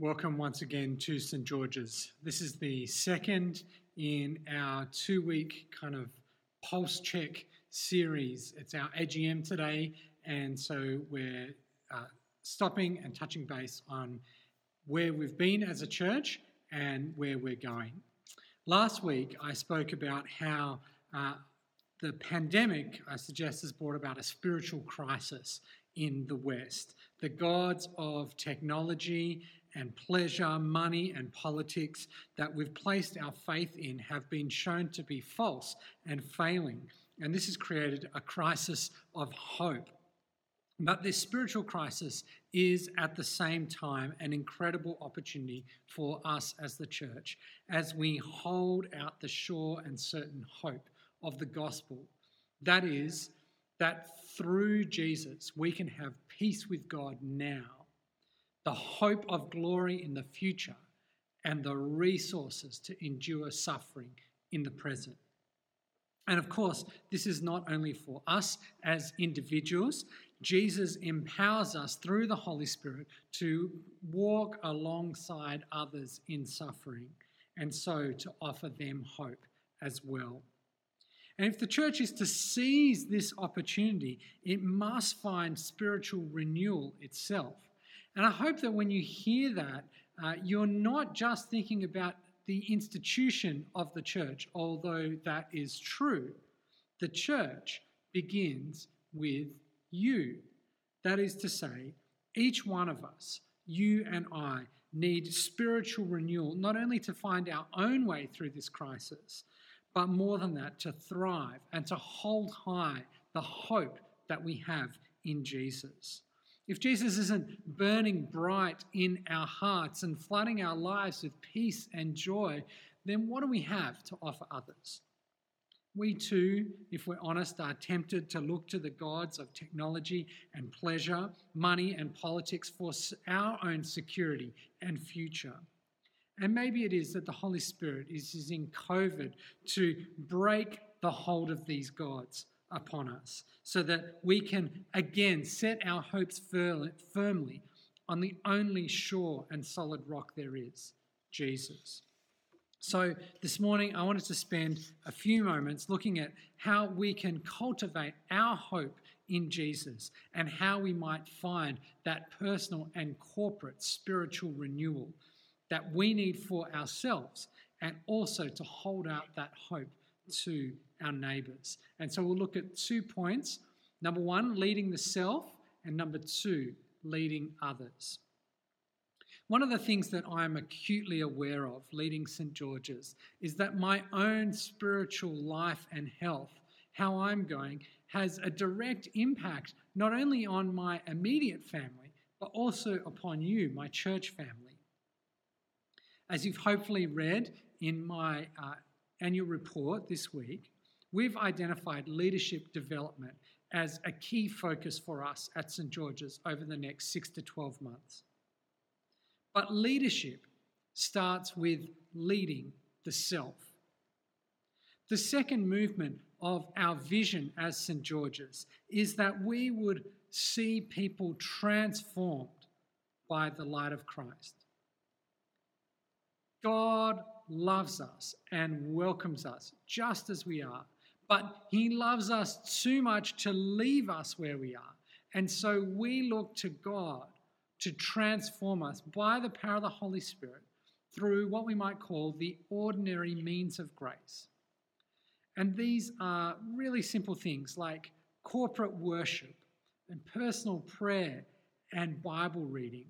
Welcome once again to St. George's. This is the second in our 2-week kind of pulse check series. It's our AGM today, and so we're stopping and touching base on where we've been as a church and where we're going. Last week, I spoke about how the pandemic, I suggest, has brought about a spiritual crisis in the West. The gods of technology and pleasure, money and politics that we've placed our faith in have been shown to be false and failing. And this has created a crisis of hope. But this spiritual crisis is at the same time an incredible opportunity for us as the church as we hold out the sure and certain hope of the gospel. That is, that through Jesus we can have peace with God now, the hope of glory in the future, and the resources to endure suffering in the present. And of course, this is not only for us as individuals. Jesus empowers us through the Holy Spirit to walk alongside others in suffering, and so to offer them hope as well. And if the church is to seize this opportunity, it must find spiritual renewal itself. And I hope that when you hear that, you're not just thinking about the institution of the church, although that is true. The church begins with you. That is to say, each one of us, you and I, need spiritual renewal, not only to find our own way through this crisis, but more than that, to thrive and to hold high the hope that we have in Jesus. If Jesus isn't burning bright in our hearts and flooding our lives with peace and joy, then what do we have to offer others? We too, if we're honest, are tempted to look to the gods of technology and pleasure, money and politics for our own security and future. And maybe it is that the Holy Spirit is using COVID to break the hold of these gods upon us so that we can again set our hopes firmly on the only sure and solid rock there is, Jesus. So this morning I wanted to spend a few moments looking at how we can cultivate our hope in Jesus and how we might find that personal and corporate spiritual renewal that we need for ourselves, and also to hold out that hope to our neighbours. And so we'll look at 2 points. Number 1, leading the self, and number 2, leading others. One of the things that I'm acutely aware of leading St. George's is that my own spiritual life and health, how I'm going, has a direct impact not only on my immediate family, but also upon you, my church family. As you've hopefully read in my annual report this week, we've identified leadership development as a key focus for us at St. George's over the next 6 to 12 months. But leadership starts with leading the self. The second movement of our vision as St. George's is that we would see people transformed by the light of Christ. God loves us and welcomes us just as we are, but he loves us too much to leave us where we are. And so we look to God to transform us by the power of the Holy Spirit through what we might call the ordinary means of grace. And these are really simple things like corporate worship and personal prayer and Bible reading.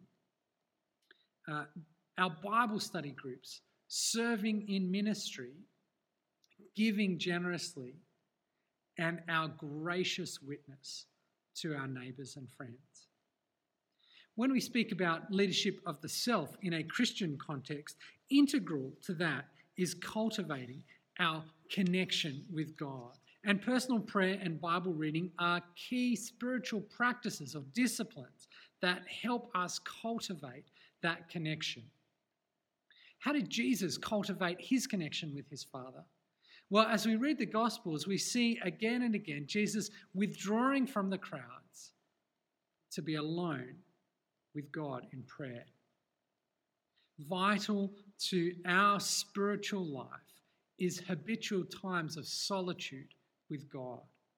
Our Bible study groups, serving in ministry, giving generously, and our gracious witness to our neighbours and friends. When we speak about leadership of the self in a Christian context, integral to that is cultivating our connection with God. And personal prayer and Bible reading are key spiritual practices or disciplines that help us cultivate that connection. How did Jesus cultivate his connection with his Father? Well, as we read the Gospels, we see again and again Jesus withdrawing from the crowds to be alone with God in prayer. Vital to our spiritual life is habitual times of solitude with God.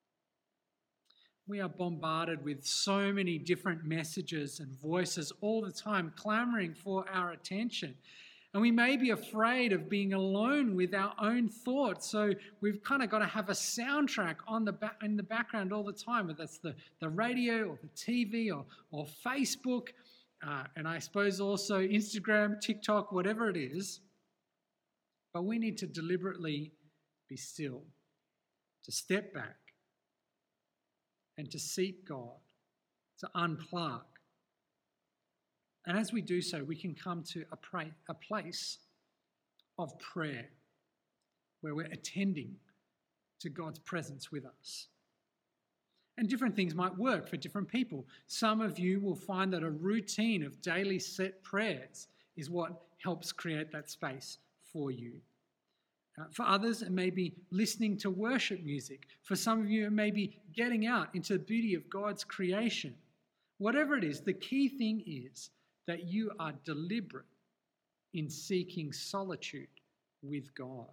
We are bombarded with so many different messages and voices all the time, clamoring for our attention. And we may be afraid of being alone with our own thoughts. So we've kind of got to have a soundtrack in the background all the time, whether that's the radio or the TV or Facebook, and I suppose also Instagram, TikTok, whatever it is. But we need to deliberately be still, to step back, and to seek God, to unplug. And as we do so, we can come to a place of prayer where we're attending to God's presence with us. And different things might work for different people. Some of you will find that a routine of daily set prayers is what helps create that space for you. For others, it may be listening to worship music. For some of you, it may be getting out into the beauty of God's creation. Whatever it is, the key thing is that you are deliberate in seeking solitude with God.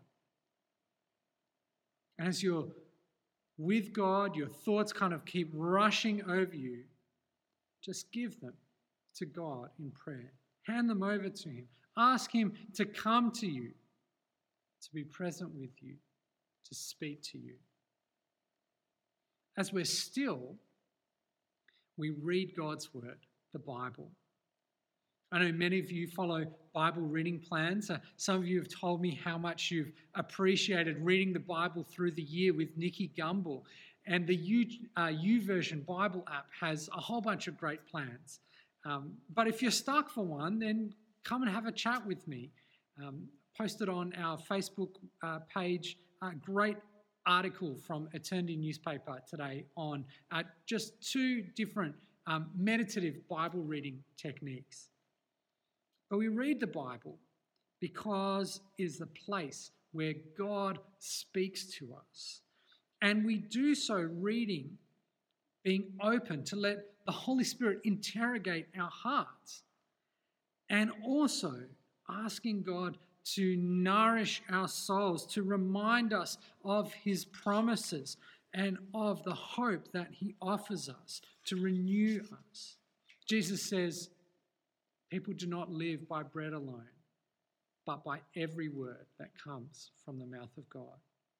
And as you're with God, your thoughts kind of keep rushing over you. Just give them to God in prayer. Hand them over to Him. Ask Him to come to you, to be present with you, to speak to you. As we're still, we read God's word, the Bible. I know many of you follow Bible reading plans. Some of you have told me how much you've appreciated reading the Bible through the year with Nikki Gumbel. And the YouVersion Bible app has a whole bunch of great plans. But if you're stuck for one, then come and have a chat with me. Posted on our Facebook page a great article from Eternity Newspaper today on just 2 different meditative Bible reading techniques. But we read the Bible because it is the place where God speaks to us. And we do so reading, being open to let the Holy Spirit interrogate our hearts. And also asking God to nourish our souls, to remind us of His promises and of the hope that He offers us, to renew us. Jesus says, people do not live by bread alone, but by every word that comes from the mouth of God.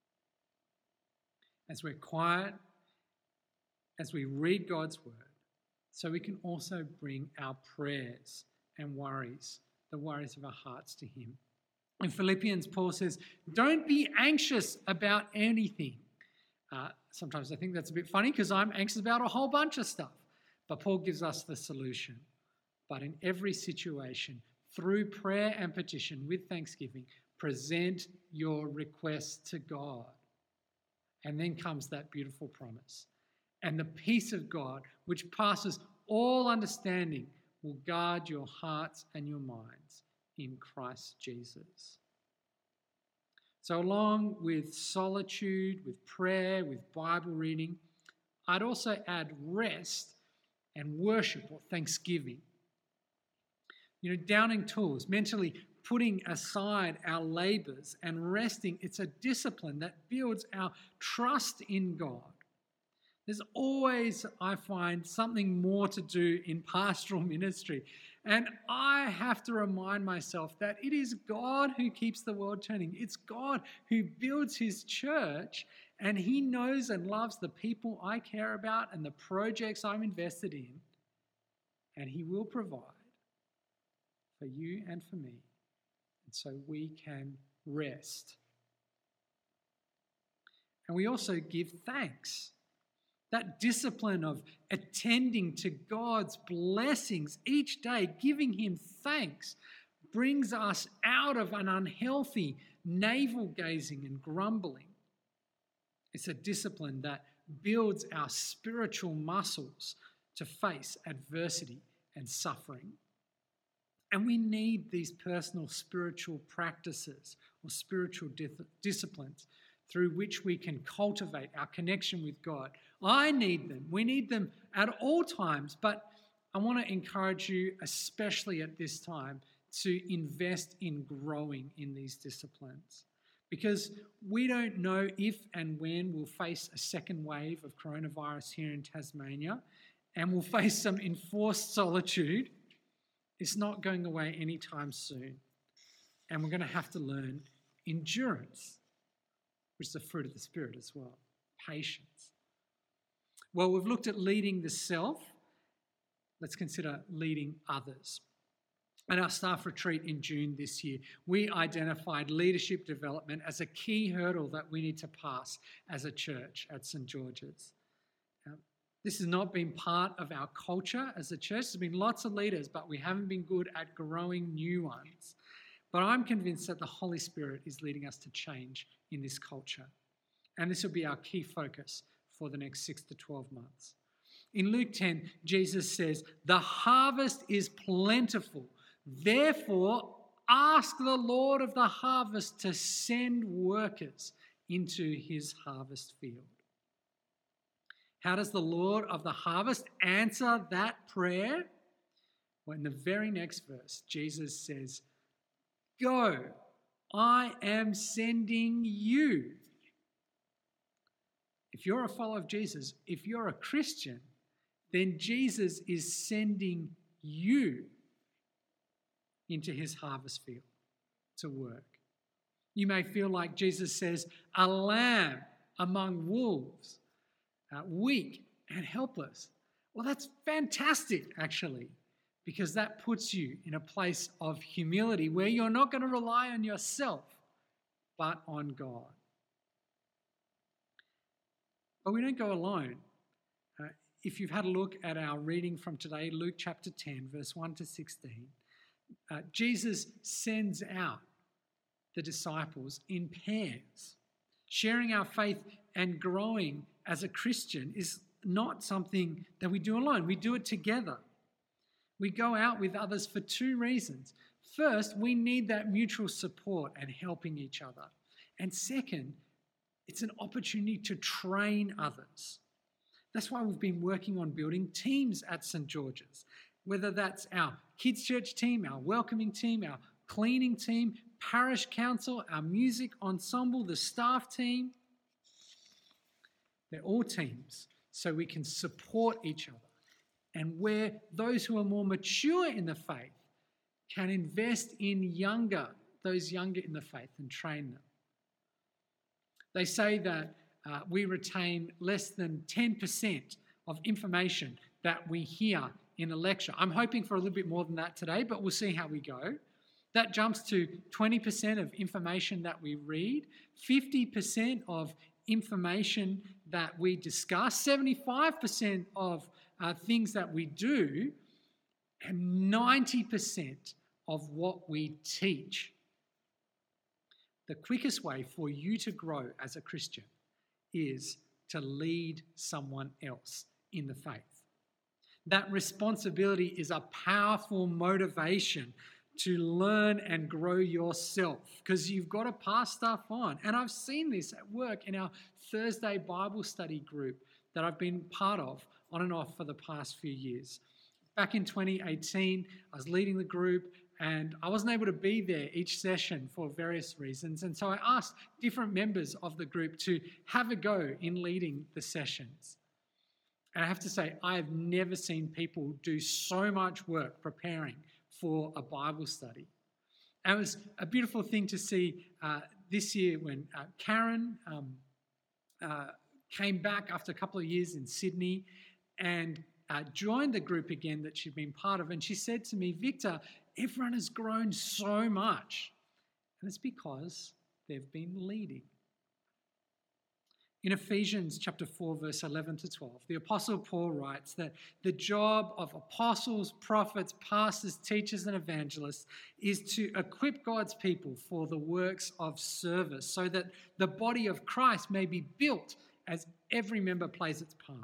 As we're quiet, as we read God's word, so we can also bring our prayers and worries, the worries of our hearts, to Him. In Philippians, Paul says, don't be anxious about anything. Sometimes I think that's a bit funny because I'm anxious about a whole bunch of stuff. But Paul gives us the solution. But in every situation, through prayer and petition with thanksgiving, present your requests to God. And then comes that beautiful promise. And the peace of God, which passes all understanding, will guard your hearts and your minds in Christ Jesus. So along with solitude, with prayer, with Bible reading, I'd also add rest and worship or thanksgiving. Downing tools, mentally putting aside our labors and resting, it's a discipline that builds our trust in God. There's always, I find, something more to do in pastoral ministry. And I have to remind myself that it is God who keeps the world turning. It's God who builds His church, and He knows and loves the people I care about and the projects I'm invested in. And He will provide for you and for me. And so we can rest. And we also give thanks. That discipline of attending to God's blessings each day, giving Him thanks, brings us out of an unhealthy navel-gazing and grumbling. It's a discipline that builds our spiritual muscles to face adversity and suffering. And we need these personal spiritual practices or spiritual disciplines through which we can cultivate our connection with God. I need them. We need them at all times, but I want to encourage you, especially at this time, to invest in growing in these disciplines, because we don't know if and when we'll face a second wave of coronavirus here in Tasmania, and we'll face some enforced solitude. It's not going away anytime soon. And we're going to have to learn endurance, which is the fruit of the Spirit as well, patience. Well, we've looked at leading the self. Let's consider leading others. At our staff retreat in June this year, we identified leadership development as a key hurdle that we need to pass as a church at St. George's. This has not been part of our culture as a church. There's been lots of leaders, but we haven't been good at growing new ones. But I'm convinced that the Holy Spirit is leading us to change in this culture. And this will be our key focus for the next 6 to 12 months. In Luke 10, Jesus says, "The harvest is plentiful. Therefore, ask the Lord of the harvest to send workers into his harvest field." How does the Lord of the harvest answer that prayer? Well, in the very next verse, Jesus says, "Go, I am sending you." If you're a follower of Jesus, if you're a Christian, then Jesus is sending you into his harvest field to work. You may feel like Jesus says, a lamb among wolves, weak and helpless. Well, that's fantastic, actually, because that puts you in a place of humility where you're not going to rely on yourself, but on God. But we don't go alone. If you've had a look at our reading from today, Luke chapter 10, verse 1 to 16, Jesus sends out the disciples in pairs. Sharing our faith and growing as a Christian is not something that we do alone. We do it together. We go out with others for two reasons. First, we need that mutual support and helping each other. And second, it's an opportunity to train others. That's why we've been working on building teams at St. George's, whether that's our kids' church team, our welcoming team, our cleaning team, parish council, our music ensemble, the staff team. They're all teams so we can support each other, and where those who are more mature in the faith can invest in those younger in the faith and train them. They say that we retain less than 10% of information that we hear in a lecture. I'm hoping for a little bit more than that today, but we'll see how we go. That jumps to 20% of information that we read, 50% of information that we discuss, 75% of things that we do, and 90% of what we teach. The quickest way for you to grow as a Christian is to lead someone else in the faith. That responsibility is a powerful motivation to learn and grow yourself, because you've got to pass stuff on. And I've seen this at work in our Thursday Bible study group that I've been part of on and off for the past few years. Back in 2018, I was leading the group and I wasn't able to be there each session for various reasons. And so I asked different members of the group to have a go in leading the sessions. And I have to say, I have never seen people do so much work preparing for a Bible study. And it was a beautiful thing to see this year when Karen came back after a couple of years in Sydney and joined the group again that she'd been part of. And she said to me, "Victor, everyone has grown so much." And it's because they've been leading. In Ephesians chapter 4, verse 11 to 12, the Apostle Paul writes that the job of apostles, prophets, pastors, teachers, and evangelists is to equip God's people for the works of service so that the body of Christ may be built as every member plays its part.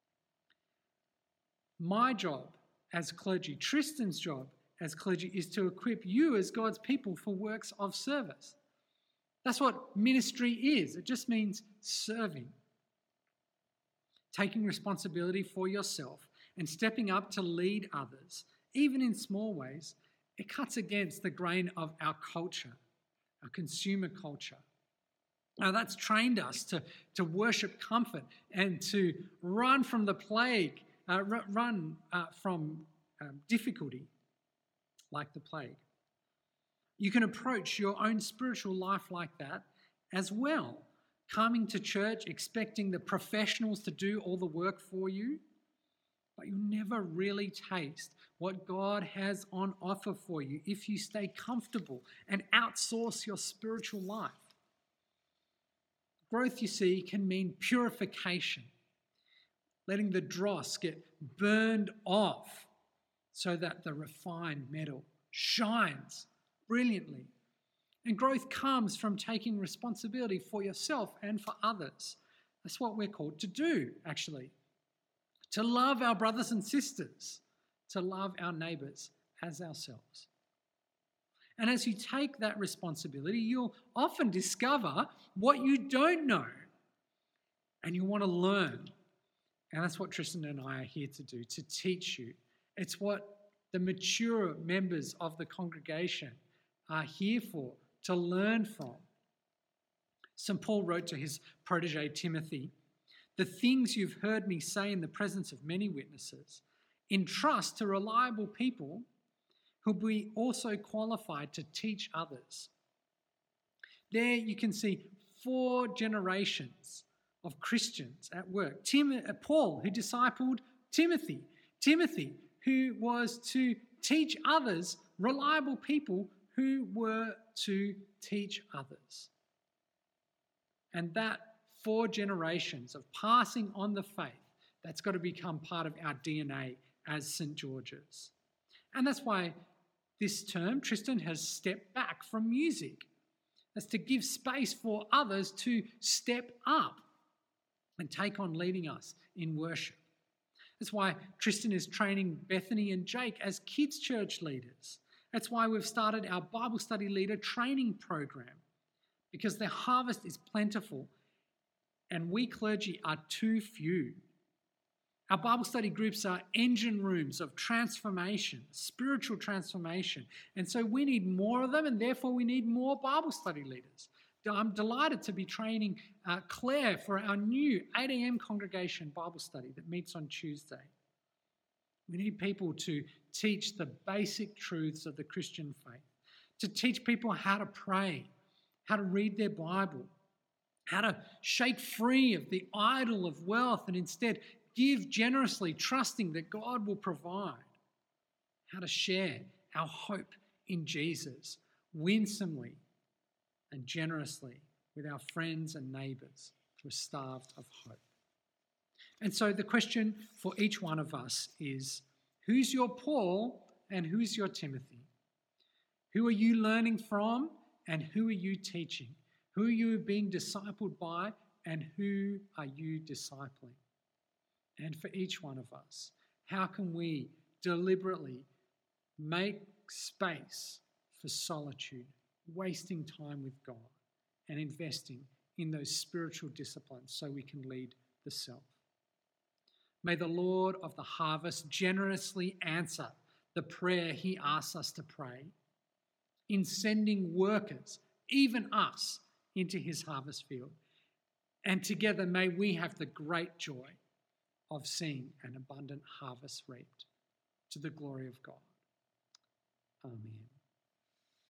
My job as clergy, Tristan's job as clergy, is to equip you as God's people for works of service. That's what ministry is. It just means serving. Taking responsibility for yourself and stepping up to lead others, even in small ways, It cuts against the grain of our culture, our consumer culture. Now, that's trained us to worship comfort and to run from the plague, run from difficulty like the plague. You can approach your own spiritual life like that as well, coming to church expecting the professionals to do all the work for you, but you'll never really taste what God has on offer for you if you stay comfortable and outsource your spiritual life. Growth, you see, can mean purification, letting the dross get burned off so that the refined metal shines brilliantly. And growth comes from taking responsibility for yourself and for others. That's what we're called to do, actually. To love our brothers and sisters, to love our neighbours as ourselves. And as you take that responsibility, you'll often discover what you don't know and you want to learn. And that's what Tristan and I are here to do, to teach you. It's what the mature members of the congregation are here for, to learn from. St. Paul wrote to his protege Timothy, "The things you've heard me say in the presence of many witnesses, entrust to reliable people who'll be also qualified to teach others." There you can see 4 generations of Christians at work. Paul, who discipled Timothy. Timothy, who was to teach others, reliable people who were to teach others. And that 4 generations of passing on the faith, that's got to become part of our DNA as St. George's. And that's why this term, Tristan has stepped back from music. That's to give space for others to step up and take on leading us in worship. That's why Tristan is training Bethany and Jake as kids' church leaders. That's why we've started our Bible study leader training program, because the harvest is plentiful and we clergy are too few. Our Bible study groups are engine rooms of transformation, spiritual transformation. And so we need more of them, and therefore we need more Bible study leaders. I'm delighted to be training Claire for our new 8 a.m. congregation Bible study that meets on Tuesday. We need people to teach the basic truths of the Christian faith, to teach people how to pray, how to read their Bible, how to shake free of the idol of wealth and instead give generously, trusting that God will provide, how to share our hope in Jesus winsomely and generously with our friends and neighbours who are starved of hope. And so the question for each one of us is, who's your Paul and who's your Timothy? Who are you learning from and who are you teaching? Who are you being discipled by and who are you discipling? And for each one of us, how can we deliberately make space for solitude, wasting time with God and investing in those spiritual disciplines so we can lead the self? May the Lord of the harvest generously answer the prayer he asks us to pray in sending workers, even us, into his harvest field. And together may we have the great joy of seeing an abundant harvest reaped to the glory of God. Amen.